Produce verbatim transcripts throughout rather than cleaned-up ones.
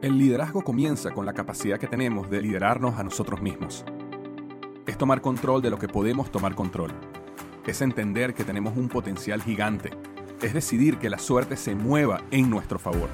El liderazgo comienza con la capacidad que tenemos de liderarnos a nosotros mismos. Es tomar control de lo que podemos tomar control. Es entender que tenemos un potencial gigante. Es decidir que la suerte se mueva en nuestro favor.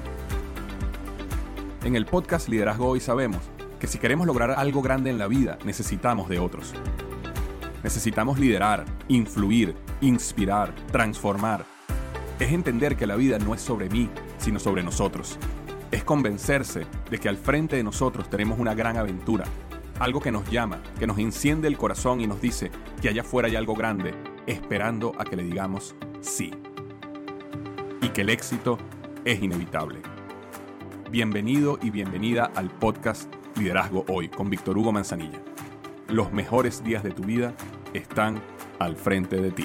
En el podcast Liderazgo Hoy sabemos que si queremos lograr algo grande en la vida, necesitamos de otros. Necesitamos liderar, influir, inspirar, transformar. Es entender que la vida no es sobre mí, sino sobre nosotros. Es convencerse de que al frente de nosotros tenemos una gran aventura, algo que nos llama, que nos enciende el corazón y nos dice que allá afuera hay algo grande, esperando a que le digamos sí. Y que el éxito es inevitable. Bienvenido y bienvenida al podcast Liderazgo Hoy con Víctor Hugo Manzanilla. Los mejores días de tu vida están al frente de ti.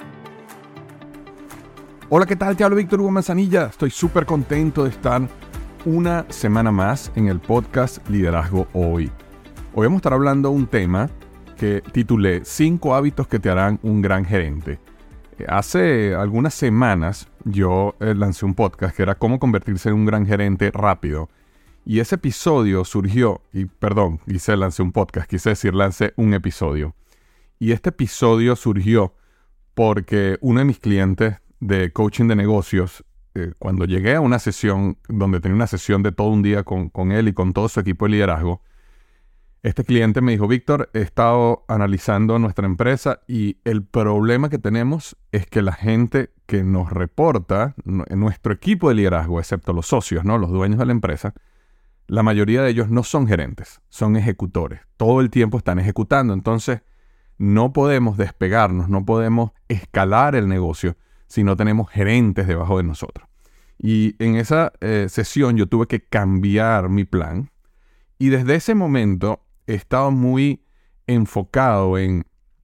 Hola, ¿qué tal? Te hablo Víctor Hugo Manzanilla. Estoy súper contento de estar una semana más en el podcast Liderazgo Hoy. Hoy vamos a estar hablando de un tema que titulé cinco hábitos que te harán un gran gerente. Hace algunas semanas yo lancé un podcast que era cómo convertirse en un gran gerente rápido. Y ese episodio surgió, y perdón, quise lancé un podcast, quise decir lancé un episodio. Y este episodio surgió porque uno de mis clientes de coaching de negocios, eh, cuando llegué a una sesión donde tenía una sesión de todo un día con, con él y con todo su equipo de liderazgo, este cliente me dijo: Víctor, he estado analizando nuestra empresa y el problema que tenemos es que la gente que nos reporta, en nuestro equipo de liderazgo, excepto los socios, ¿no? Los dueños de la empresa, la mayoría de ellos no son gerentes, son ejecutores. Todo el tiempo están ejecutando. Entonces, no podemos despegarnos, no podemos escalar el negocio si no tenemos gerentes debajo de nosotros. Y en esa eh, sesión yo tuve que cambiar mi plan. Y desde ese momento he estado muy enfocado en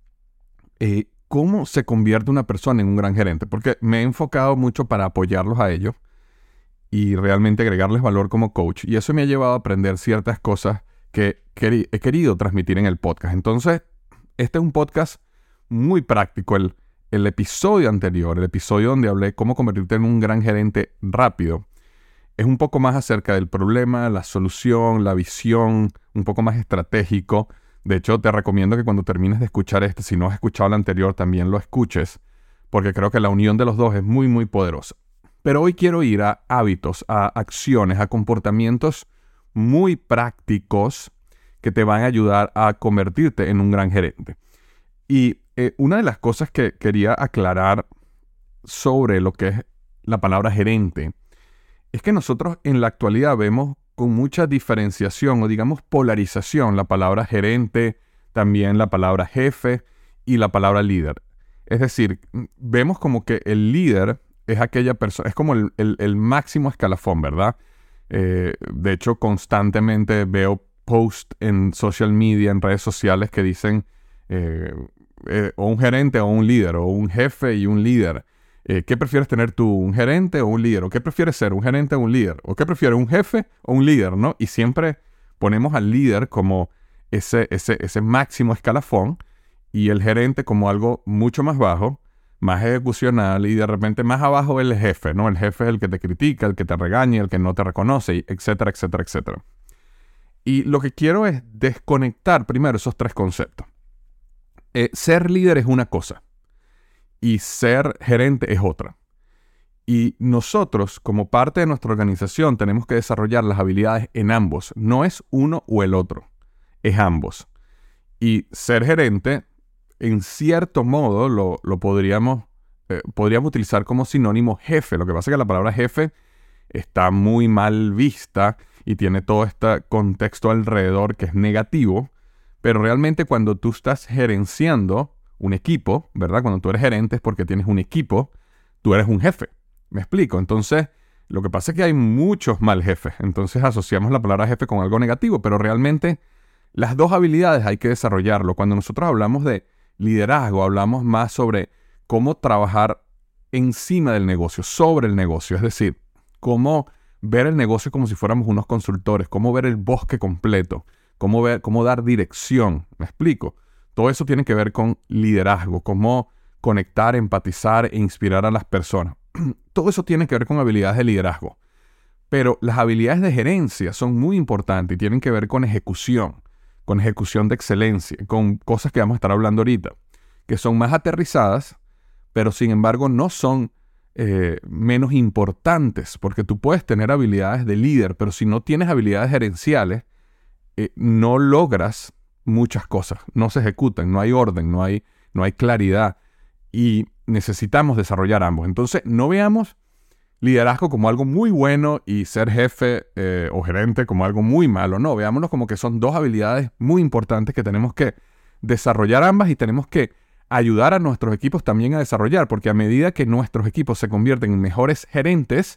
eh, cómo se convierte una persona en un gran gerente. Porque me he enfocado mucho para apoyarlos a ellos y realmente agregarles valor como coach. Y eso me ha llevado a aprender ciertas cosas que queri- he querido transmitir en el podcast. Entonces, este es un podcast muy práctico. El, el episodio anterior, el episodio donde hablé cómo convertirte en un gran gerente rápido, es un poco más acerca del problema, la solución, la visión, un poco más estratégico. De hecho, te recomiendo que cuando termines de escuchar este, si no has escuchado el anterior, también lo escuches, porque creo que la unión de los dos es muy, muy poderosa. Pero hoy quiero ir a hábitos, a acciones, a comportamientos muy prácticos que te van a ayudar a convertirte en un gran gerente. Y eh, una de las cosas que quería aclarar sobre lo que es la palabra gerente es que nosotros en la actualidad vemos con mucha diferenciación o digamos polarización la palabra gerente, también la palabra jefe y la palabra líder. Es decir, vemos como que el líder es aquella persona, es como el, el, el máximo escalafón, ¿verdad? Eh, de hecho, constantemente veo posts en social media, en redes sociales que dicen eh, eh, o un gerente o un líder, o un jefe y un líder. Eh, ¿Qué prefieres tener tú, un gerente o un líder? ¿O qué prefieres ser, un gerente o un líder? ¿O qué prefieres, un jefe o un líder? ¿No? Y siempre ponemos al líder como ese, ese, ese máximo escalafón y el gerente como algo mucho más bajo, más ejecucional, y de repente más abajo el jefe, ¿no? El jefe es el que te critica, el que te regaña, el que no te reconoce, etcétera, etcétera, etcétera. Y lo que quiero es desconectar primero esos tres conceptos. Eh, ser líder es una cosa y ser gerente es otra. Y nosotros, como parte de nuestra organización, tenemos que desarrollar las habilidades en ambos. No es uno o el otro, es ambos. Y ser gerente, en cierto modo, lo, lo podríamos, eh, podríamos utilizar como sinónimo jefe. Lo que pasa es que la palabra jefe está muy mal vista y tiene todo este contexto alrededor que es negativo. Pero realmente cuando tú estás gerenciando un equipo, ¿verdad? Cuando tú eres gerente es porque tienes un equipo, tú eres un jefe. ¿Me explico? Entonces, lo que pasa es que hay muchos mal jefes. Entonces asociamos la palabra jefe con algo negativo, pero realmente las dos habilidades hay que desarrollarlo. Cuando nosotros hablamos de liderazgo, hablamos más sobre cómo trabajar encima del negocio, sobre el negocio. Es decir, cómo ver el negocio como si fuéramos unos consultores, cómo ver el bosque completo, cómo ver, cómo dar dirección. ¿Me explico? Todo eso tiene que ver con liderazgo, cómo conectar, empatizar e inspirar a las personas. Todo eso tiene que ver con habilidades de liderazgo. Pero las habilidades de gerencia son muy importantes y tienen que ver con ejecución, con ejecución de excelencia, con cosas que vamos a estar hablando ahorita, que son más aterrizadas, pero sin embargo no son eh, menos importantes, porque tú puedes tener habilidades de líder, pero si no tienes habilidades gerenciales, eh, no logras muchas cosas, no se ejecutan, no hay orden, no hay, no hay claridad y necesitamos desarrollar ambos. Entonces no veamos liderazgo como algo muy bueno y ser jefe eh, o gerente como algo muy malo. No, veámoslo como que son dos habilidades muy importantes que tenemos que desarrollar ambas y tenemos que ayudar a nuestros equipos también a desarrollar, porque a medida que nuestros equipos se convierten en mejores gerentes,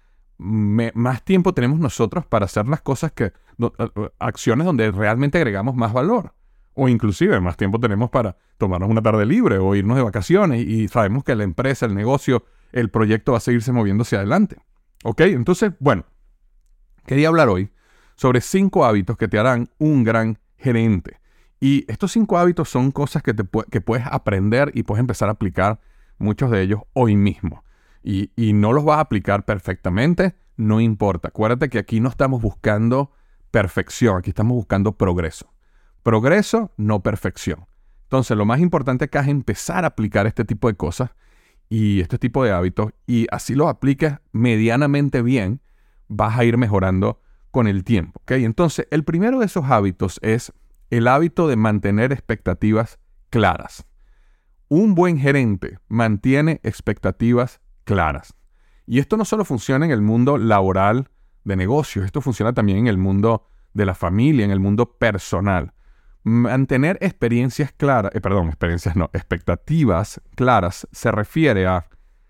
me, más tiempo tenemos nosotros para hacer las cosas que, do, acciones donde realmente agregamos más valor. O inclusive más tiempo tenemos para tomarnos una tarde libre o irnos de vacaciones y sabemos que la empresa, el negocio, el proyecto va a seguirse moviendo hacia adelante. ¿Ok? Entonces, bueno, quería hablar hoy sobre cinco hábitos que te harán un gran gerente. Y estos cinco hábitos son cosas que, te pu- que puedes aprender y puedes empezar a aplicar muchos de ellos hoy mismo. Y, y no los vas a aplicar perfectamente, no importa. Acuérdate que aquí no estamos buscando perfección, aquí estamos buscando progreso. Progreso, no perfección. Entonces, lo más importante acá es empezar a aplicar este tipo de cosas y este tipo de hábitos, y así los apliques medianamente bien, vas a ir mejorando con el tiempo. ¿Okay? Entonces, el primero de esos hábitos es el hábito de mantener expectativas claras. Un buen gerente mantiene expectativas claras. Y esto no solo funciona en el mundo laboral de negocios, esto funciona también en el mundo de la familia, en el mundo personal. Mantener experiencias claras, eh, perdón, experiencias no, expectativas claras se refiere a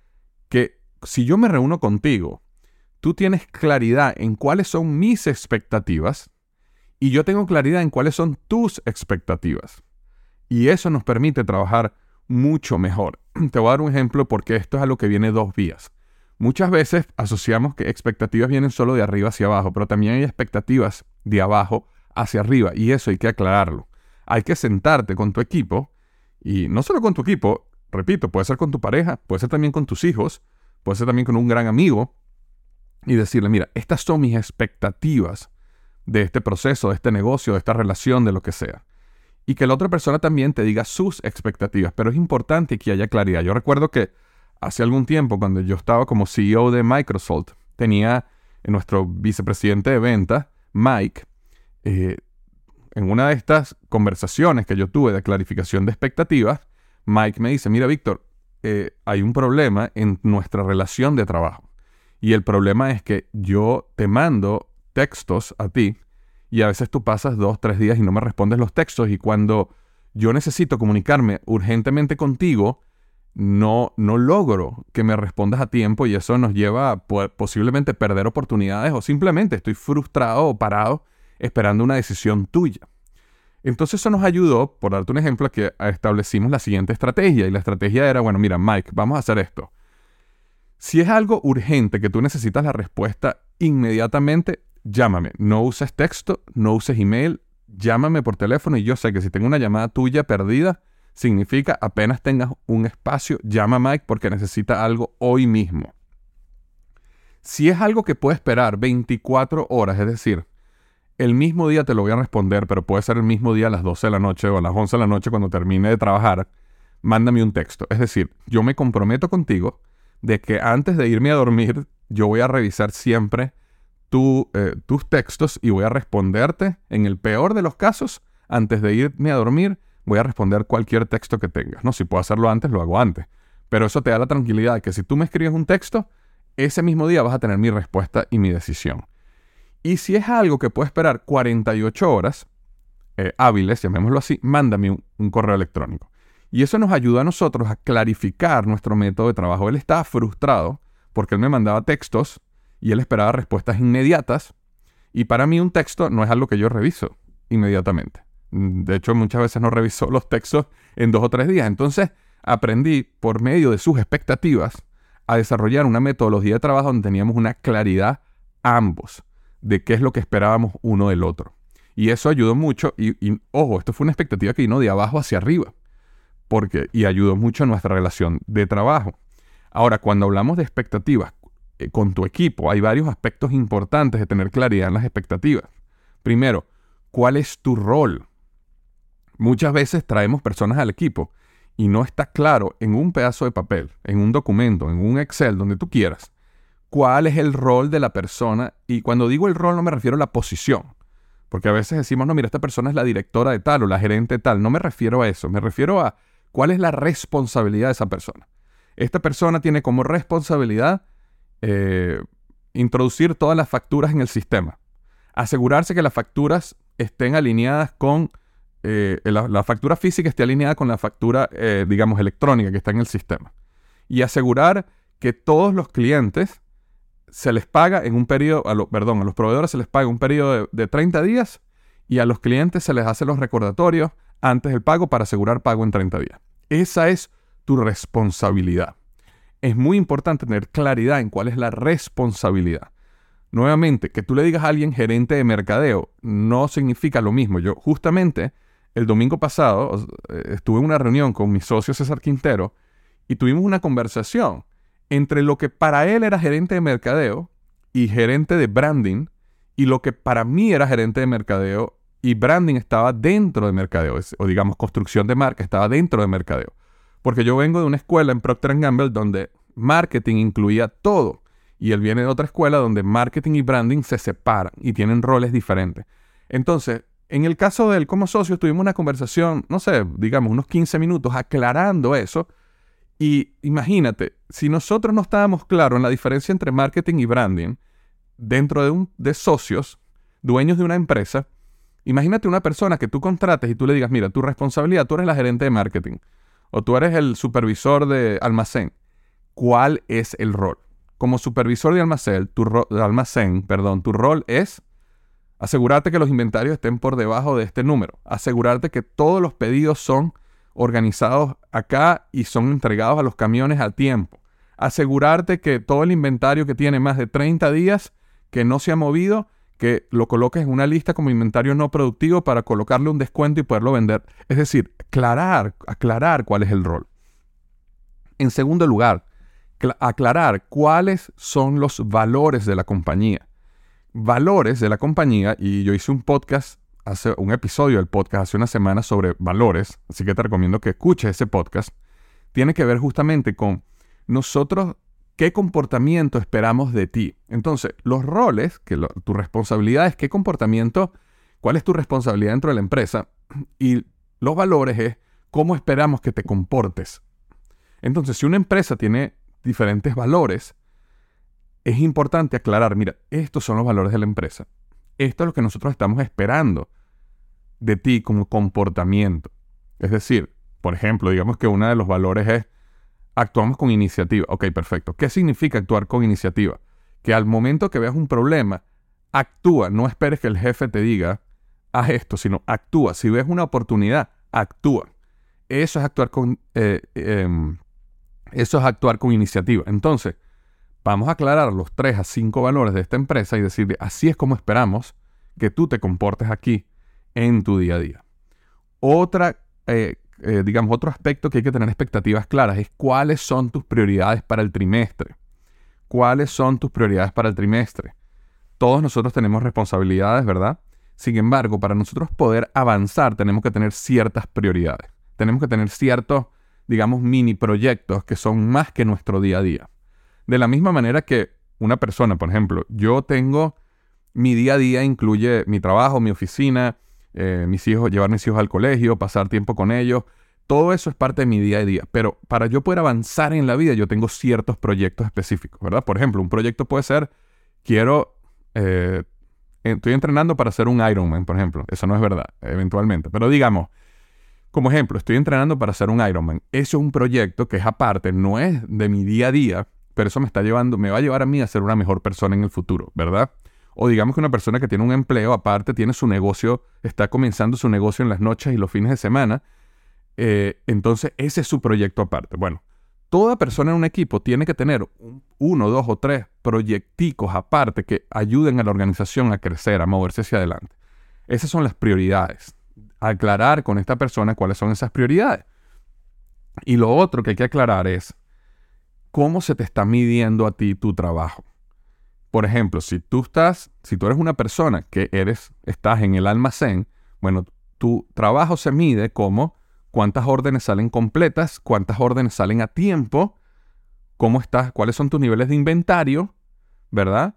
que si yo me reúno contigo, tú tienes claridad en cuáles son mis expectativas y yo tengo claridad en cuáles son tus expectativas. Y eso nos permite trabajar mucho mejor. Te voy a dar un ejemplo porque esto es a lo que viene dos vías. Muchas veces asociamos que expectativas vienen solo de arriba hacia abajo, pero también hay expectativas de abajo hacia arriba y eso hay que aclararlo. Hay que sentarte con tu equipo y no solo con tu equipo, repito, puede ser con tu pareja, puede ser también con tus hijos, puede ser también con un gran amigo y decirle, mira, estas son mis expectativas de este proceso, de este negocio, de esta relación, de lo que sea. Y que la otra persona también te diga sus expectativas, pero es importante que haya claridad. Yo recuerdo que hace algún tiempo, cuando yo estaba como C E O de Microsoft, tenía nuestro vicepresidente de ventas, Mike, eh, en una de estas conversaciones que yo tuve de clarificación de expectativas, Mike me dice, mira, Víctor, eh, hay un problema en nuestra relación de trabajo. Y el problema es que yo te mando textos a ti y a veces tú pasas dos, tres días y no me respondes los textos. Y cuando yo necesito comunicarme urgentemente contigo, no, no logro que me respondas a tiempo y eso nos lleva a po- posiblemente perder oportunidades o simplemente estoy frustrado o parado esperando una decisión tuya. Entonces eso nos ayudó, por darte un ejemplo, a que establecimos la siguiente estrategia. Y la estrategia era, bueno, mira, Mike, vamos a hacer esto. Si es algo urgente que tú necesitas la respuesta inmediatamente, llámame. No uses texto, no uses email, llámame por teléfono y yo sé que si tengo una llamada tuya perdida, significa apenas tengas un espacio, llama a Mike porque necesita algo hoy mismo. Si es algo que puede esperar veinticuatro horas, es decir, el mismo día te lo voy a responder, pero puede ser el mismo día a las doce de la noche o a las once de la noche cuando termine de trabajar, mándame un texto. Es decir, yo me comprometo contigo de que antes de irme a dormir, yo voy a revisar siempre tu, eh, tus textos y voy a responderte, en el peor de los casos, antes de irme a dormir, voy a responder cualquier texto que tengas. No, si puedo hacerlo antes, lo hago antes. Pero eso te da la tranquilidad de que si tú me escribes un texto, ese mismo día vas a tener mi respuesta y mi decisión. Y si es algo que puede esperar cuarenta y ocho horas eh, hábiles, llamémoslo así, mándame un, un correo electrónico. Y eso nos ayuda a nosotros a clarificar nuestro método de trabajo. Él estaba frustrado porque él me mandaba textos y él esperaba respuestas inmediatas. Y para mí un texto no es algo que yo reviso inmediatamente. De hecho, muchas veces no reviso los textos en dos o tres días. Entonces, aprendí por medio de sus expectativas a desarrollar una metodología de trabajo donde teníamos una claridad ambos de qué es lo que esperábamos uno del otro. Y eso ayudó mucho. Y, y ojo, esto fue una expectativa que vino de abajo hacia arriba. Porque, y ayudó mucho a nuestra relación de trabajo. Ahora, cuando hablamos de expectativas, eh, con tu equipo, hay varios aspectos importantes de tener claridad en las expectativas. Primero, ¿cuál es tu rol? Muchas veces traemos personas al equipo y no está claro en un pedazo de papel, en un documento, en un Excel, donde tú quieras, cuál es el rol de la persona. Y cuando digo el rol no me refiero a la posición, porque a veces decimos, no, mira, esta persona es la directora de tal o la gerente de tal. No me refiero a eso, me refiero a cuál es la responsabilidad de esa persona. Esta persona tiene como responsabilidad eh, introducir todas las facturas en el sistema, asegurarse que las facturas estén alineadas con Eh, la, la factura física esté alineada con la factura, eh, digamos, electrónica que está en el sistema. Y asegurar que todos los clientes se les paga en un periodo, a lo, perdón, a los proveedores se les paga un periodo de, de treinta días y a los clientes se les hace los recordatorios antes del pago para asegurar pago en treinta días. Esa es tu responsabilidad. Es muy importante tener claridad en cuál es la responsabilidad. Nuevamente, que tú le digas a alguien gerente de mercadeo no significa lo mismo. Yo justamente el domingo pasado estuve en una reunión con mi socio César Quintero y tuvimos una conversación entre lo que para él era gerente de mercadeo y gerente de branding y lo que para mí era gerente de mercadeo y branding estaba dentro de mercadeo, o digamos construcción de marca estaba dentro de mercadeo. Porque yo vengo de una escuela en Procter and Gamble donde marketing incluía todo. Y él viene de otra escuela donde marketing y branding se separan y tienen roles diferentes. Entonces, en el caso de él como socio, tuvimos una conversación, no sé, digamos unos quince minutos aclarando eso. Y imagínate, si nosotros no estábamos claros en la diferencia entre marketing y branding dentro de, un, de socios, dueños de una empresa, imagínate una persona que tú contrates y tú le digas, mira, tu responsabilidad, tú eres la gerente de marketing o tú eres el supervisor de almacén. ¿Cuál es el rol? Como supervisor de almacén, tu, ro- de almacén, perdón, tu rol es asegurarte que los inventarios estén por debajo de este número. Asegurarte que todos los pedidos son organizados acá y son entregados a los camiones a tiempo. Asegurarte que todo el inventario que tiene más de treinta días, que no se ha movido, que lo coloques en una lista como inventario no productivo para colocarle un descuento y poderlo vender. Es decir, aclarar, aclarar cuál es el rol. En segundo lugar, aclarar cuáles son los valores de la compañía. Valores de la compañía, y yo hice un podcast, hace un episodio del podcast hace una semana sobre valores, así que te recomiendo que escuches ese podcast. Tiene que ver justamente con nosotros, qué comportamiento esperamos de ti. Entonces, los roles, que lo, tu responsabilidad es qué comportamiento, cuál es tu responsabilidad dentro de la empresa, y los valores es cómo esperamos que te comportes. Entonces, si una empresa tiene diferentes valores, es importante aclarar, mira, estos son los valores de la empresa. Esto es lo que nosotros estamos esperando de ti como comportamiento. Es decir, por ejemplo, digamos que uno de los valores es actuamos con iniciativa. Ok, perfecto. ¿Qué significa actuar con iniciativa? Que al momento que veas un problema, actúa. No esperes que el jefe te diga, haz esto, sino actúa. Si ves una oportunidad, actúa. Eso es actuar con... Eh, eh, Eso es actuar con iniciativa. Entonces, vamos a aclarar los tres a cinco valores de esta empresa y decirle, así es como esperamos que tú te comportes aquí en tu día a día. Otra, eh, eh, digamos, otro aspecto que hay que tener expectativas claras es cuáles son tus prioridades para el trimestre. ¿Cuáles son tus prioridades para el trimestre? Todos nosotros tenemos responsabilidades, ¿verdad? Sin embargo, para nosotros poder avanzar, tenemos que tener ciertas prioridades. Tenemos que tener ciertos, digamos, mini proyectos que son más que nuestro día a día. De la misma manera que una persona, por ejemplo, yo tengo, mi día a día incluye mi trabajo, mi oficina, eh, mis hijos, llevar a mis hijos al colegio, pasar tiempo con ellos. Todo eso es parte de mi día a día. Pero para yo poder avanzar en la vida, yo tengo ciertos proyectos específicos, ¿verdad? Por ejemplo, un proyecto puede ser, quiero, eh, estoy entrenando para hacer un Ironman, por ejemplo. Eso no es verdad, eventualmente. Pero digamos, como ejemplo, estoy entrenando para hacer un Ironman. Eso es un proyecto que es aparte, no es de mi día a día, pero eso me está llevando, me va a llevar a mí a ser una mejor persona en el futuro, ¿verdad? O digamos que una persona que tiene un empleo aparte, tiene su negocio, está comenzando su negocio en las noches y los fines de semana, eh, entonces ese es su proyecto aparte. Bueno, toda persona en un equipo tiene que tener un, uno, dos o tres proyecticos aparte que ayuden a la organización a crecer, a moverse hacia adelante. Esas son las prioridades. Aclarar con esta persona cuáles son esas prioridades. Y lo otro que hay que aclarar es cómo se te está midiendo a ti tu trabajo. Por ejemplo, si tú estás, si tú eres una persona que eres, estás en el almacén, bueno, tu trabajo se mide como cuántas órdenes salen completas, cuántas órdenes salen a tiempo, cómo estás, cuáles son tus niveles de inventario, ¿verdad?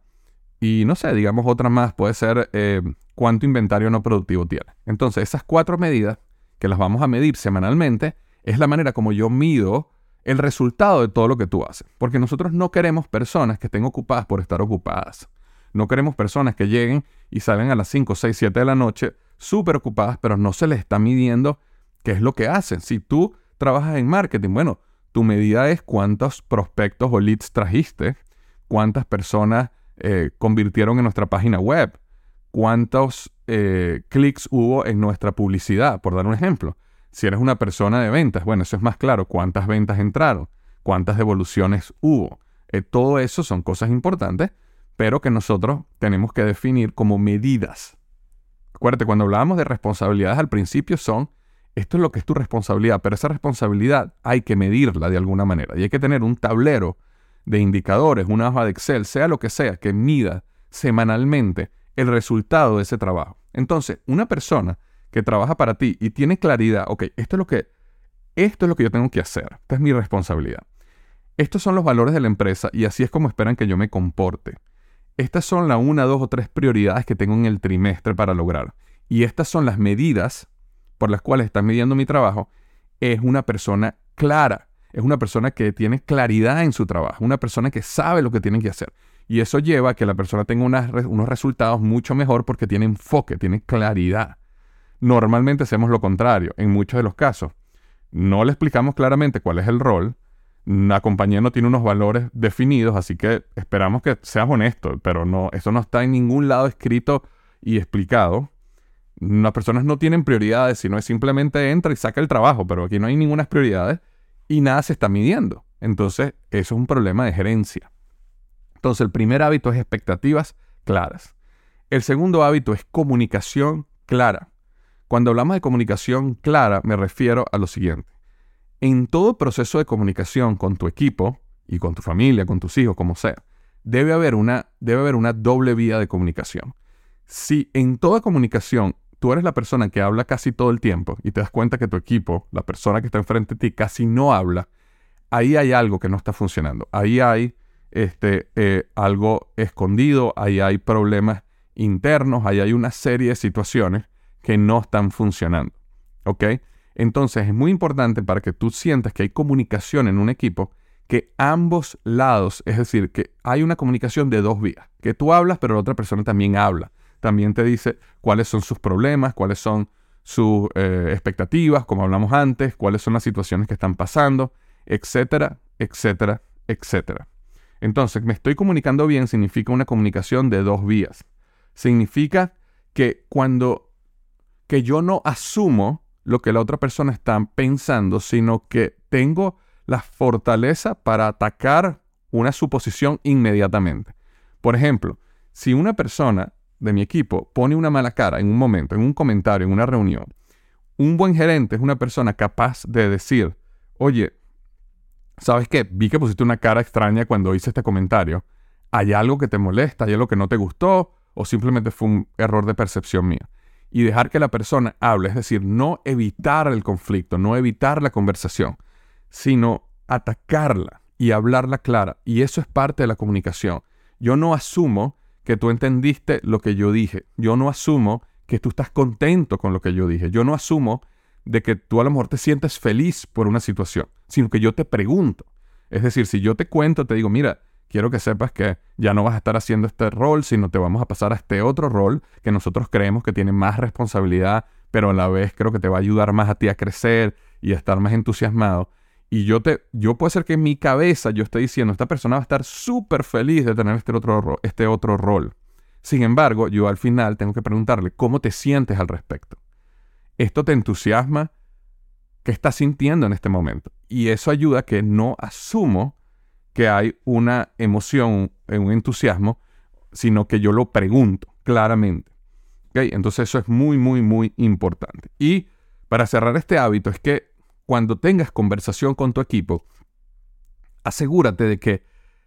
Y no sé, digamos otra más, puede ser eh, cuánto inventario no productivo tienes. Entonces, esas cuatro medidas que las vamos a medir semanalmente es la manera como yo mido el resultado de todo lo que tú haces. Porque nosotros no queremos personas que estén ocupadas por estar ocupadas. No queremos personas que lleguen y salgan a las cinco, seis, siete de la noche súper ocupadas, pero no se les está midiendo qué es lo que hacen. Si tú trabajas en marketing, bueno, tu medida es cuántos prospectos o leads trajiste, cuántas personas eh, convirtieron en nuestra página web, cuántos eh, clics hubo en nuestra publicidad, por dar un ejemplo. Si eres una persona de ventas, bueno, eso es más claro. ¿Cuántas ventas entraron? ¿Cuántas devoluciones hubo? Eh, todo eso son cosas importantes, pero que nosotros tenemos que definir como medidas. Acuérdate, cuando hablábamos de responsabilidades al principio son, esto es lo que es tu responsabilidad, pero esa responsabilidad hay que medirla de alguna manera. Y hay que tener un tablero de indicadores, una hoja de Excel, sea lo que sea, que mida semanalmente el resultado de ese trabajo. Entonces, una persona que trabaja para ti y tiene claridad, ok, esto es lo que, esto es lo que yo tengo que hacer, esta es mi responsabilidad. Estos son los valores de la empresa y así es como esperan que yo me comporte. Estas son las una, dos o tres prioridades que tengo en el trimestre para lograr. Y estas son las medidas por las cuales están midiendo mi trabajo. Es una persona clara, es una persona que tiene claridad en su trabajo, una persona que sabe lo que tiene que hacer. Y eso lleva a que la persona tenga unas, unos resultados mucho mejor porque tiene enfoque, tiene claridad. Normalmente hacemos lo contrario, en muchos de los casos. No le explicamos claramente cuál es el rol. La compañía no tiene unos valores definidos, así que esperamos que seas honesto, pero no, eso no está en ningún lado escrito y explicado. Las personas no tienen prioridades, sino es simplemente entra y saca el trabajo, pero aquí no hay ninguna prioridades y nada se está midiendo. Entonces, eso es un problema de gerencia. Entonces, el primer hábito es expectativas claras. El segundo hábito es comunicación clara. Cuando hablamos de comunicación clara, me refiero a lo siguiente. En todo proceso de comunicación con tu equipo y con tu familia, con tus hijos, como sea, debe haber una, debe haber una doble vía de comunicación. Si en toda comunicación tú eres la persona que habla casi todo el tiempo y te das cuenta que tu equipo, la persona que está enfrente de ti, casi no habla, ahí hay algo que no está funcionando. Ahí hay este, eh, algo escondido, ahí hay problemas internos, ahí hay una serie de situaciones que no están funcionando, ¿ok? Entonces es muy importante para que tú sientas que hay comunicación en un equipo, que ambos lados, es decir, que hay una comunicación de dos vías, que tú hablas pero la otra persona también habla, también te dice cuáles son sus problemas, cuáles son sus eh, expectativas, como hablamos antes, cuáles son las situaciones que están pasando, etcétera, etcétera, etcétera. Entonces, me estoy comunicando bien significa una comunicación de dos vías. Significa que cuando que yo no asumo lo que la otra persona está pensando, sino que tengo la fortaleza para atacar una suposición inmediatamente. Por ejemplo, si una persona de mi equipo pone una mala cara en un momento, en un comentario, en una reunión, un buen gerente es una persona capaz de decir, oye, ¿sabes qué? Vi que pusiste una cara extraña cuando hice este comentario. ¿Hay algo que te molesta? ¿Hay algo que no te gustó? ¿O simplemente fue un error de percepción mía? Y dejar que la persona hable, es decir, no evitar el conflicto, no evitar la conversación, sino atacarla y hablarla clara. Y eso es parte de la comunicación. Yo no asumo que tú entendiste lo que yo dije. Yo no asumo que tú estás contento con lo que yo dije. Yo no asumo de que tú a lo mejor te sientes feliz por una situación, sino que yo te pregunto. Es decir, si yo te cuento, te digo, mira, quiero que sepas que ya no vas a estar haciendo este rol, sino te vamos a pasar a este otro rol que nosotros creemos que tiene más responsabilidad, pero a la vez creo que te va a ayudar más a ti a crecer y a estar más entusiasmado. Y yo te, yo puede ser que en mi cabeza yo esté diciendo, esta persona va a estar súper feliz de tener este otro, este otro rol. Sin embargo, yo al final tengo que preguntarle, ¿cómo te sientes al respecto? ¿Esto te entusiasma? ¿Qué estás sintiendo en este momento? Y eso ayuda a que no asumo que hay una emoción, un entusiasmo, sino que yo lo pregunto claramente. ¿Okay? Entonces eso es muy, muy, muy importante. Y para cerrar este hábito es que cuando tengas conversación con tu equipo, asegúrate de que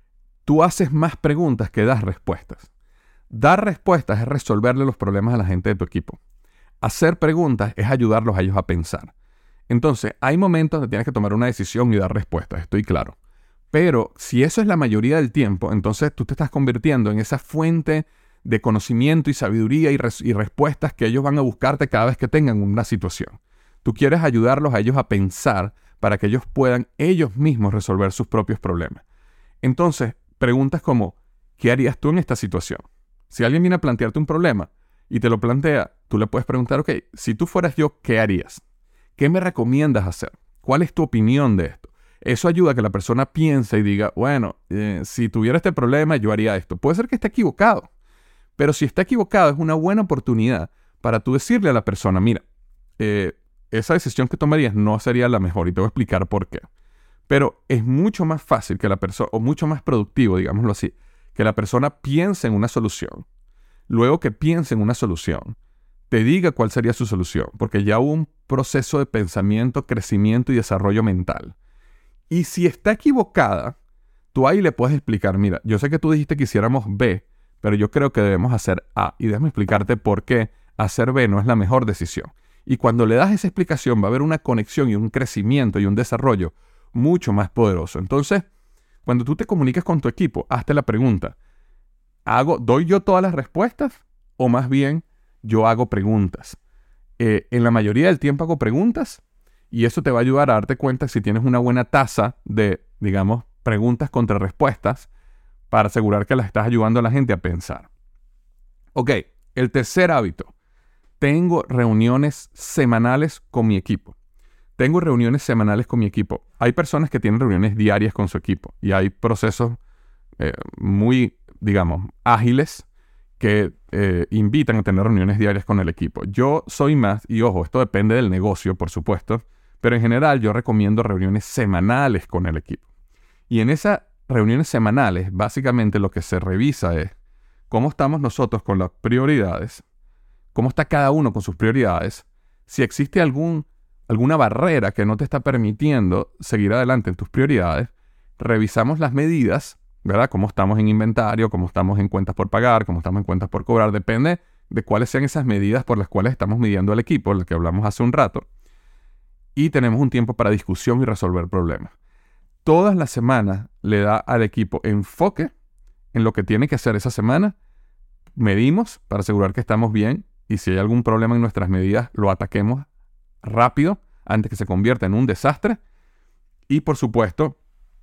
tú haces más preguntas que das respuestas. Dar respuestas es resolverle los problemas a la gente de tu equipo. Hacer preguntas es ayudarlos a ellos a pensar. Entonces, hay momentos donde tienes que tomar una decisión y dar respuestas, estoy claro. Pero si eso es la mayoría del tiempo, entonces tú te estás convirtiendo en esa fuente de conocimiento y sabiduría y, res- y respuestas que ellos van a buscarte cada vez que tengan una situación. Tú quieres ayudarlos a ellos a pensar para que ellos puedan ellos mismos resolver sus propios problemas. Entonces, preguntas como, ¿qué harías tú en esta situación? Si alguien viene a plantearte un problema y te lo plantea, tú le puedes preguntar, ok, si tú fueras yo, ¿qué harías? ¿Qué me recomiendas hacer? ¿Cuál es tu opinión de esto? Eso ayuda a que la persona piense y diga, bueno, eh, si tuviera este problema, yo haría esto. Puede ser que esté equivocado, pero si está equivocado, es una buena oportunidad para tú decirle a la persona, mira, eh, esa decisión que tomarías no sería la mejor y te voy a explicar por qué. Pero es mucho más fácil que la persona, o mucho más productivo, digámoslo así, que la persona piense en una solución. Luego que piense en una solución, te diga cuál sería su solución, porque ya hubo un proceso de pensamiento, crecimiento y desarrollo mental. Y si está equivocada, tú ahí le puedes explicar, mira, yo sé que tú dijiste que hiciéramos B, pero yo creo que debemos hacer A. Y déjame explicarte por qué hacer B no es la mejor decisión. Y cuando le das esa explicación va a haber una conexión y un crecimiento y un desarrollo mucho más poderoso. Entonces, cuando tú te comuniques con tu equipo, hazte la pregunta, ¿hago, ¿doy yo todas las respuestas? O más bien, yo hago preguntas. Eh, en la mayoría del tiempo hago preguntas y eso te va a ayudar a darte cuenta si tienes una buena tasa de, digamos, preguntas contra respuestas para asegurar que las estás ayudando a la gente a pensar. Ok, el tercer hábito. Tengo reuniones semanales con mi equipo. Tengo reuniones semanales con mi equipo. Hay personas que tienen reuniones diarias con su equipo y hay procesos eh, muy, digamos, ágiles que eh, invitan a tener reuniones diarias con el equipo. Yo soy más, y ojo, esto depende del negocio, por supuesto, pero en general yo recomiendo reuniones semanales con el equipo. Y en esas reuniones semanales, básicamente lo que se revisa es cómo estamos nosotros con las prioridades, cómo está cada uno con sus prioridades, si existe algún, alguna barrera que no te está permitiendo seguir adelante en tus prioridades, revisamos las medidas, ¿verdad? Cómo estamos en inventario, cómo estamos en cuentas por pagar, cómo estamos en cuentas por cobrar, depende de cuáles sean esas medidas por las cuales estamos midiendo al equipo, lo que hablamos hace un rato, y tenemos un tiempo para discusión y resolver problemas. Todas las semanas le da al equipo enfoque en lo que tiene que hacer esa semana, medimos para asegurar que estamos bien y si hay algún problema en nuestras medidas lo ataquemos rápido antes que se convierta en un desastre y por supuesto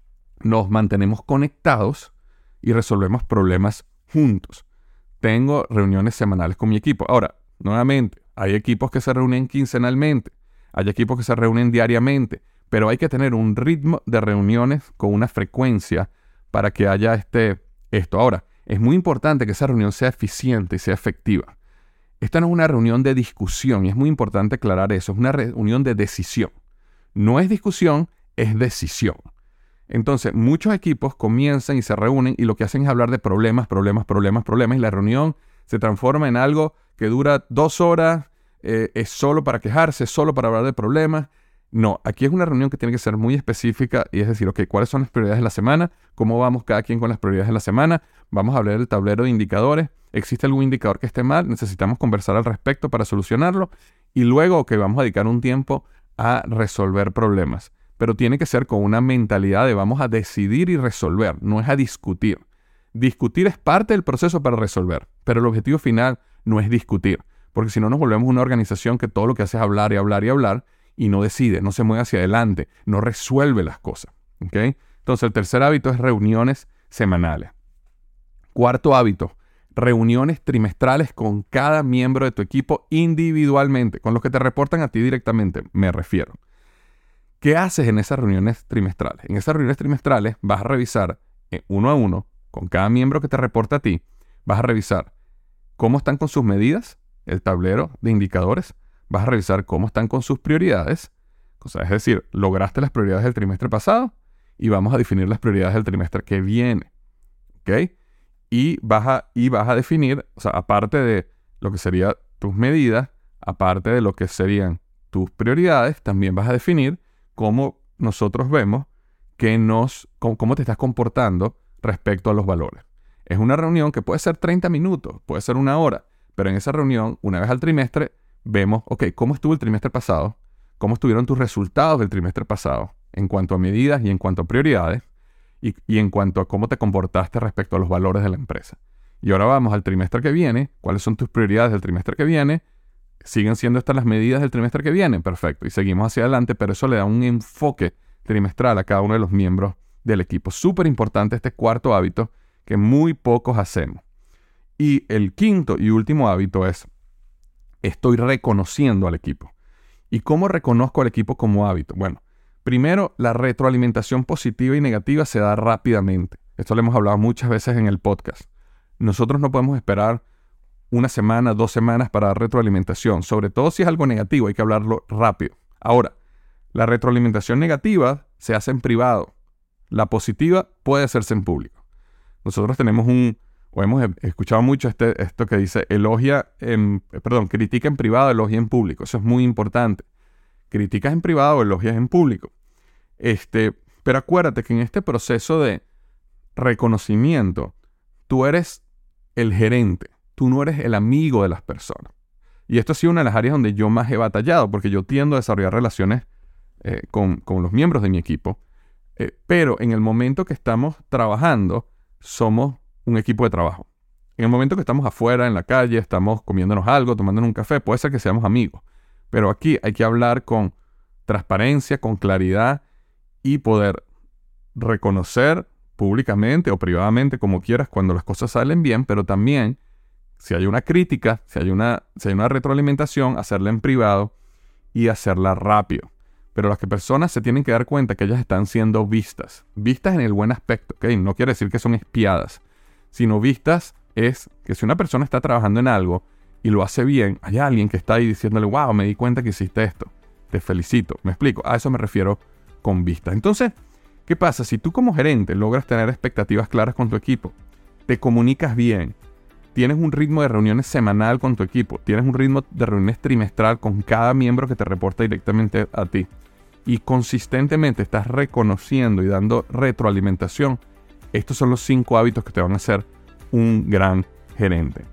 nos mantenemos conectados y resolvemos problemas juntos. Tengo reuniones semanales con mi equipo. Ahora, nuevamente, hay equipos que se reúnen quincenalmente, hay equipos que se reúnen diariamente, pero hay que tener un ritmo de reuniones con una frecuencia para que haya este, esto. Ahora, es muy importante que esa reunión sea eficiente y sea efectiva. Esta no es una reunión de discusión y es muy importante aclarar eso. Es una reunión de decisión. No es discusión, es decisión. Entonces, muchos equipos comienzan y se reúnen y lo que hacen es hablar de problemas, problemas, problemas, problemas y la reunión se transforma en algo que dura dos horas, eh, es solo para quejarse, es solo para hablar de problemas. No, aquí es una reunión que tiene que ser muy específica y es decir, ok, ¿cuáles son las prioridades de la semana? ¿Cómo vamos cada quien con las prioridades de la semana? Vamos a hablar del tablero de indicadores. ¿Existe algún indicador que esté mal? Necesitamos conversar al respecto para solucionarlo. Y luego, ok, vamos a dedicar un tiempo a resolver problemas. Pero tiene que ser con una mentalidad de vamos a decidir y resolver, no es a discutir. Discutir es parte del proceso para resolver, pero el objetivo final no es discutir, porque si no nos volvemos una organización que todo lo que hace es hablar y hablar y hablar y no decide, no se mueve hacia adelante, no resuelve las cosas. ¿Okay? Entonces el tercer hábito es reuniones semanales. Cuarto hábito, reuniones trimestrales con cada miembro de tu equipo individualmente, con los que te reportan a ti directamente, me refiero. ¿Qué haces en esas reuniones trimestrales? En esas reuniones trimestrales vas a revisar eh, uno a uno con cada miembro que te reporta a ti, vas a revisar cómo están con sus medidas, el tablero de indicadores, vas a revisar cómo están con sus prioridades, o sea, es decir, lograste las prioridades del trimestre pasado y vamos a definir las prioridades del trimestre que viene, ¿ok? Y vas a, y vas a definir, o sea, aparte de lo que serían tus medidas, aparte de lo que serían tus prioridades, también vas a definir cómo nosotros vemos qué nos, cómo, cómo te estás comportando respecto a los valores. Es una reunión que puede ser treinta minutos, puede ser una hora, pero en esa reunión, una vez al trimestre, vemos, ok, ¿cómo estuvo el trimestre pasado? ¿Cómo estuvieron tus resultados del trimestre pasado en cuanto a medidas y en cuanto a prioridades y, y en cuanto a cómo te comportaste respecto a los valores de la empresa? Y ahora vamos al trimestre que viene. ¿Cuáles son tus prioridades del trimestre que viene? ¿Siguen siendo estas las medidas del trimestre que viene? Perfecto. Y seguimos hacia adelante, pero eso le da un enfoque trimestral a cada uno de los miembros del equipo. Súper importante este cuarto hábito que muy pocos hacemos. Y el quinto y último hábito es, estoy reconociendo al equipo. ¿Y cómo reconozco al equipo como hábito? Bueno, primero, la retroalimentación positiva y negativa se da rápidamente. Esto lo hemos hablado muchas veces en el podcast. Nosotros no podemos esperar una semana, dos semanas para dar retroalimentación. Sobre todo si es algo negativo, hay que hablarlo rápido. Ahora, la retroalimentación negativa se hace en privado. La positiva puede hacerse en público. Nosotros tenemos un, o hemos escuchado mucho este, esto que dice, elogia en, perdón, critica en privado, elogia en público. Eso es muy importante. Criticas en privado, elogias en público. Este, pero acuérdate que en este proceso de reconocimiento, tú eres el gerente, tú no eres el amigo de las personas. Y esto ha sido una de las áreas donde yo más he batallado, porque yo tiendo a desarrollar relaciones eh, con, con los miembros de mi equipo, eh, pero en el momento que estamos trabajando, somos un equipo de trabajo. En el momento que estamos afuera, en la calle, estamos comiéndonos algo, tomándonos un café, puede ser que seamos amigos. Pero aquí hay que hablar con transparencia, con claridad y poder reconocer públicamente o privadamente, como quieras, cuando las cosas salen bien, pero también, si hay una crítica, si hay una, si hay una retroalimentación, hacerla en privado y hacerla rápido. Pero las que personas se tienen que dar cuenta que ellas están siendo vistas. Vistas en el buen aspecto, ¿ok? No quiere decir que son espiadas, sino vistas es que si una persona está trabajando en algo y lo hace bien, hay alguien que está ahí diciéndole, wow, me di cuenta que hiciste esto. Te felicito. ¿Me explico? A eso me refiero con vistas. Entonces, ¿qué pasa? Si tú como gerente logras tener expectativas claras con tu equipo, te comunicas bien, tienes un ritmo de reuniones semanal con tu equipo, tienes un ritmo de reuniones trimestral con cada miembro que te reporta directamente a ti y consistentemente estás reconociendo y dando retroalimentación, estos son los cinco hábitos que te van a hacer un gran gerente.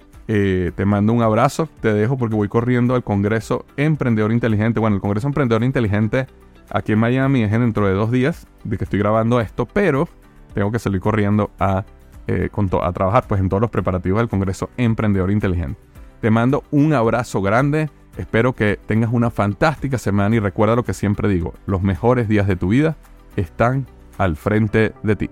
Eh, te mando un abrazo, te dejo porque voy corriendo al Congreso Emprendedor Inteligente. Bueno, el Congreso Emprendedor Inteligente aquí en Miami es dentro de dos días de que estoy grabando esto, pero tengo que salir corriendo a, eh, con to- a trabajar pues, en todos los preparativos del Congreso Emprendedor Inteligente. Te mando un abrazo grande, espero que tengas una fantástica semana y recuerda lo que siempre digo, los mejores días de tu vida están al frente de ti.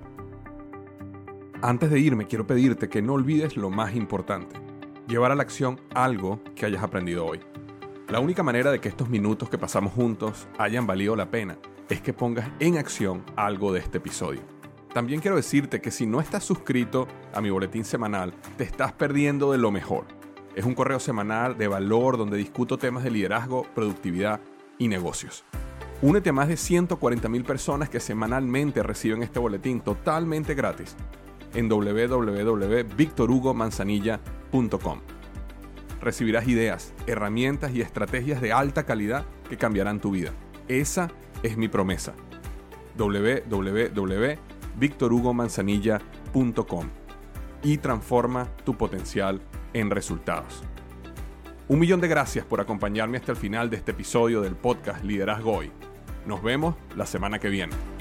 Antes de irme, quiero pedirte que no olvides lo más importante, llevar a la acción algo que hayas aprendido hoy. La única manera de que estos minutos que pasamos juntos hayan valido la pena es que pongas en acción algo de este episodio. También quiero decirte que si no estás suscrito a mi boletín semanal, te estás perdiendo de lo mejor. Es un correo semanal de valor donde discuto temas de liderazgo, productividad y negocios. Únete a más de ciento cuarenta mil personas que semanalmente reciben este boletín totalmente gratis en doble u doble u doble u punto víctor hugo manzanilla punto com. Recibirás ideas, herramientas y estrategias de alta calidad que cambiarán tu vida. Esa es mi promesa. doble u doble u doble u punto víctor hugo manzanilla punto com y transforma tu potencial en resultados. Un millón de gracias por acompañarme hasta el final de este episodio del podcast Liderazgo Hoy. Nos vemos la semana que viene.